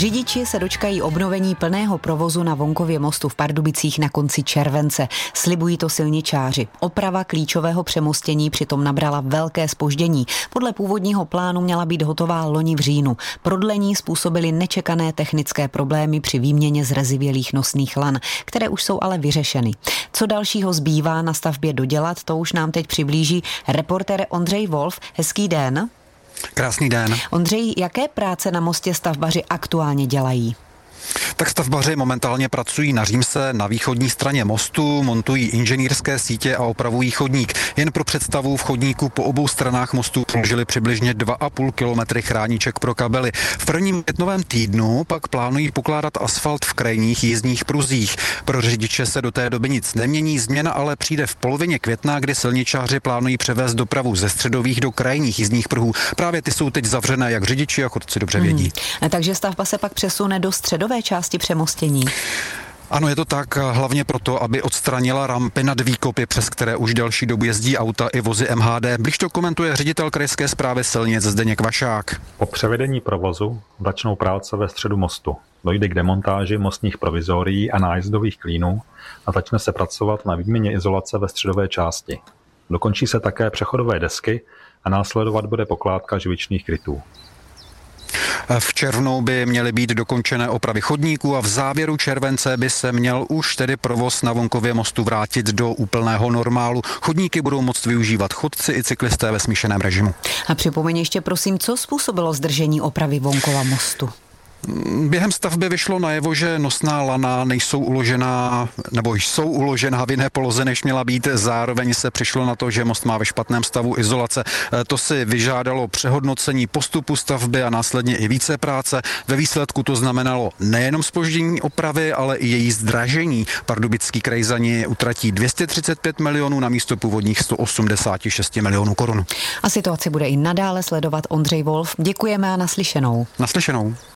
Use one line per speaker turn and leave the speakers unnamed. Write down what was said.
Řidiči se dočkají obnovení plného provozu na Vonkově mostu v Pardubicích na konci července. Slibují to silničáři. Oprava klíčového přemostění přitom nabrala velké zpoždění. Podle původního plánu měla být hotová loni v říjnu. Prodlení způsobily nečekané technické problémy při výměně zrezivělých nosných lan, které už jsou ale vyřešeny. Co dalšího zbývá na stavbě dodělat, to už nám teď přiblíží reportér Ondřej Wolf. Hezký den.
Krásný den.
Ondřej, jaké práce na mostě stavbaři aktuálně dělají?
Tak stavbaři momentálně pracují na Římse na východní straně mostu, montují inženýrské sítě a opravují chodník. Jen pro představu, v chodníku po obou stranách mostu položili přibližně 2,5 kilometry chrániček pro kabely. V prvním květnovém týdnu pak plánují pokládat asfalt v krajních jízdních pruzích. Pro řidiče se do té doby nic nemění, změna ale přijde v polovině května, kdy silničáři plánují převést dopravu ze středových do krajních jízdních pruhů. Právě ty jsou teď zavřené, jak řidiči a chodci dobře vědí.
Takže stavba se pak přesune do středové části přemostění.
Ano, je to tak, hlavně proto, aby odstranila rampy nad výkopy, přes které už delší dobu jezdí auta i vozy MHD. Blíž to komentuje ředitel krajské správy silnic Zdeněk Vašák.
Po převedení provozu začnou práce ve středu mostu. Dojde k demontáži mostních provizorií a nájezdových klínů a začne se pracovat na výměně izolace ve středové části. Dokončí se také přechodové desky a následovat bude pokládka živičných krytů.
V červnu by měly být dokončené opravy chodníků a v závěru července by se měl už tedy provoz na Vonkově mostu vrátit do úplného normálu. Chodníky budou moct využívat chodci i cyklisté ve smíšeném režimu. A
připomeň ještě prosím, co způsobilo zdržení opravy Vonkova mostu?
Během stavby vyšlo najevo, že nosná lana jsou uložená v jiné poloze, než měla být. Zároveň se přišlo na to, že most má ve špatném stavu izolace. To si vyžádalo přehodnocení postupu stavby a následně i více práce. Ve výsledku to znamenalo nejenom zpoždění opravy, ale i její zdražení. Pardubický kraj za ní utratí 235 milionů na místo původních 186 milionů korun.
A situaci bude i nadále sledovat Ondřej Wolf. Děkujeme a naslyšenou.
Naslyšenou.